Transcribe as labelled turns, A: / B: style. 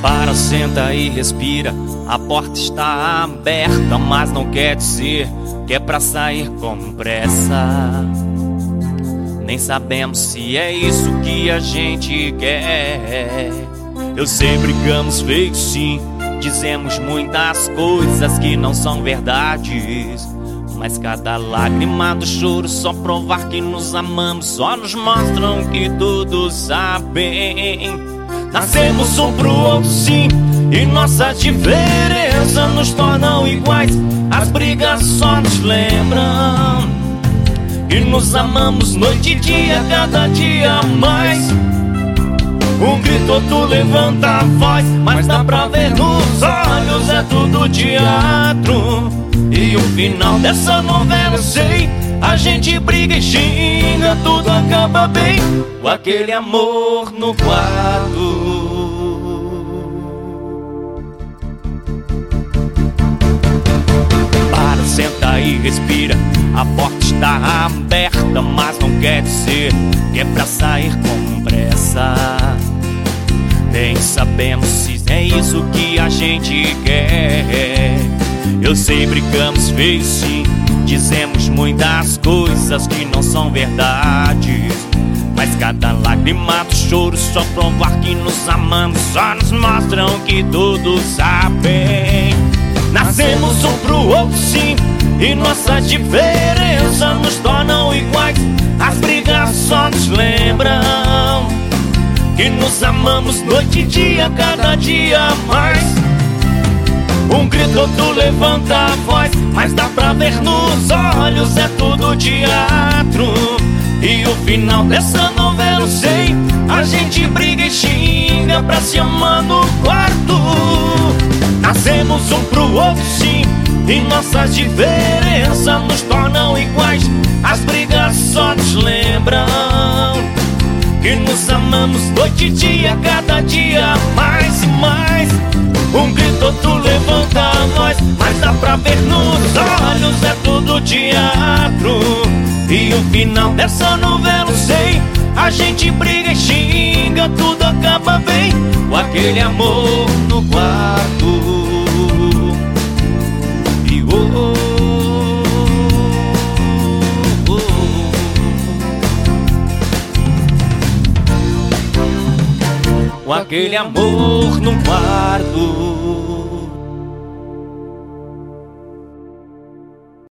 A: Para, senta e respira. A porta está aberta, mas não quer dizer que é pra sair com pressa. Nem sabemos se é isso que a gente quer. Eu sei, brigamos feio sim, dizemos muitas coisas que não são verdades. Mas cada lágrima do choro, só provar que nos amamos, só nos mostram que todos sabem. Nascemos um pro outro sim, e nossas diferenças nos tornam iguais. As brigas só nos lembram que nos amamos noite e dia, cada dia mais. Um grito, outro levanta a voz, mas dá pra ver nos olhos, é tudo teatro. E o final dessa novela eu sei, a gente briga e xinga, tudo acaba bem com aquele amor no quarto. Para, senta e respira. A porta está aberta, mas não quer dizer que é pra sair com pressa. Nem sabemos se é isso que a gente quer. Eu sei, brigamos feio sim, dizemos muitas coisas que não são verdades. Mas cada lágrima do choro, só provar que nos amamos, só nos mostram que todos sabem. Nascemos um pro outro sim, e nossas diferenças nos tornam iguais. As brigas só nos lembram que nos amamos noite e dia, cada dia mais. Um grito, outro levanta a voz, mas dá pra ver nos olhos, é tudo teatro. E o final dessa novela eu sei, a gente briga e xinga pra se amar no quarto. Nascemos um pro outro sim, e nossas diferenças nos tornam iguais. As brigas só nos lembram que nos amamos noite e dia, cada dia mais e mais. Um grito, outro levanta a voz, mas dá pra ver nos olhos, é tudo teatro. E o final dessa novela eu sei, a gente briga e xinga, tudo acaba bem com aquele amor no quarto. E com aquele amor no quarto.